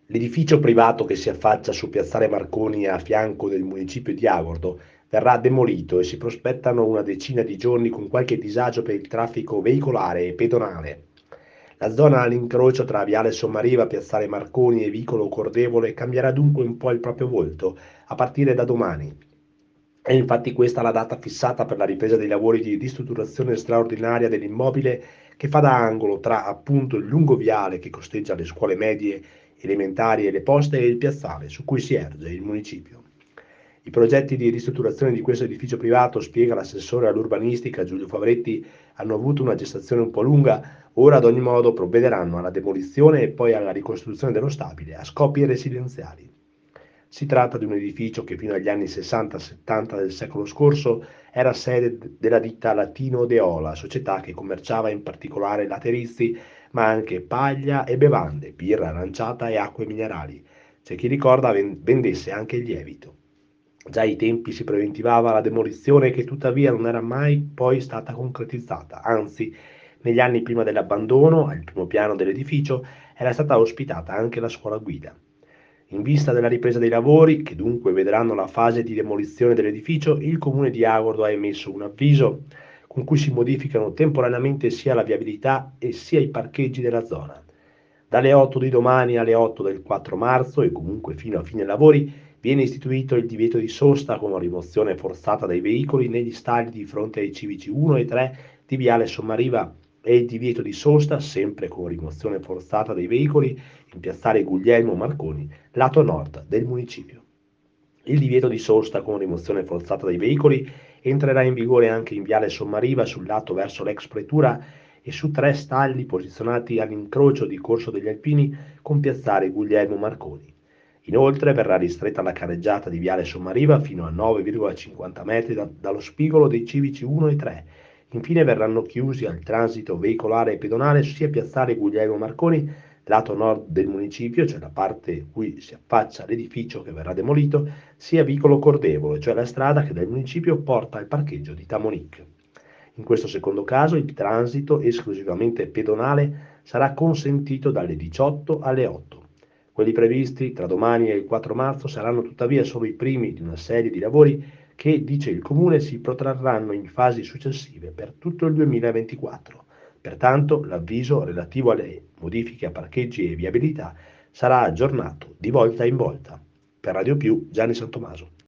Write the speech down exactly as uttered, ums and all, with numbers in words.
L'edificio privato che si affaccia su piazzale Marconi a fianco del municipio di Agordo verrà demolito e si prospettano una decina di giorni con qualche disagio per il traffico veicolare e pedonale. La zona all'incrocio tra Viale Sommariva, piazzale Marconi e Vicolo Cordevole cambierà dunque un po' il proprio volto a partire da domani. È infatti questa la data fissata per la ripresa dei lavori di ristrutturazione straordinaria dell'immobile che fa da angolo tra appunto il lungo viale che costeggia le scuole medie, elementari e le poste e il piazzale su cui si erge il municipio. I progetti di ristrutturazione di questo edificio privato, spiega l'assessore all'urbanistica Giulio Favretti, hanno avuto una gestazione un po' lunga, ora ad ogni modo provvederanno alla demolizione e poi alla ricostruzione dello stabile a scopi residenziali. Si tratta di un edificio che fino agli anni sessanta settanta del secolo scorso era sede della ditta Latino Deola, società che commerciava in particolare laterizi, ma anche paglia e bevande, birra aranciata e acque minerali. C'è chi ricorda vendesse anche il lievito. Già ai tempi si preventivava la demolizione che tuttavia non era mai poi stata concretizzata, anzi, negli anni prima dell'abbandono, al primo piano dell'edificio, era stata ospitata anche la scuola guida. In vista della ripresa dei lavori, che dunque vedranno la fase di demolizione dell'edificio, il comune di Agordo ha emesso un avviso con cui si modificano temporaneamente sia la viabilità e sia i parcheggi della zona. Dalle otto di domani alle otto del quattro marzo e comunque fino a fine lavori viene istituito il divieto di sosta con la rimozione forzata dai veicoli negli stalli di fronte ai civici uno e tre di Viale Sommariva e il divieto di sosta, sempre con rimozione forzata dei veicoli, in piazzale Guglielmo Marconi, lato nord del municipio. Il divieto di sosta con rimozione forzata dei veicoli entrerà in vigore anche in Viale Sommariva sul lato verso l'ex pretura e su tre stalli posizionati all'incrocio di Corso degli Alpini con piazzale Guglielmo Marconi. Inoltre verrà ristretta la carreggiata di Viale Sommariva fino a nove virgola cinquanta metri da, dallo spigolo dei civici uno e tre. Infine verranno chiusi al transito veicolare e pedonale sia piazzale Guglielmo Marconi, lato nord del municipio, cioè la parte cui si affaccia l'edificio che verrà demolito, sia Vicolo Cordevole, cioè la strada che dal municipio porta al parcheggio di Tamonic. In questo secondo caso il transito esclusivamente pedonale sarà consentito dalle diciotto alle otto. Quelli previsti tra domani e il quattro marzo saranno tuttavia solo i primi di una serie di lavori che, dice il Comune, si protrarranno in fasi successive per tutto il duemilaventiquattro. Pertanto l'avviso relativo alle modifiche a parcheggi e viabilità sarà aggiornato di volta in volta. Per Radio Più, Gianni Santomaso.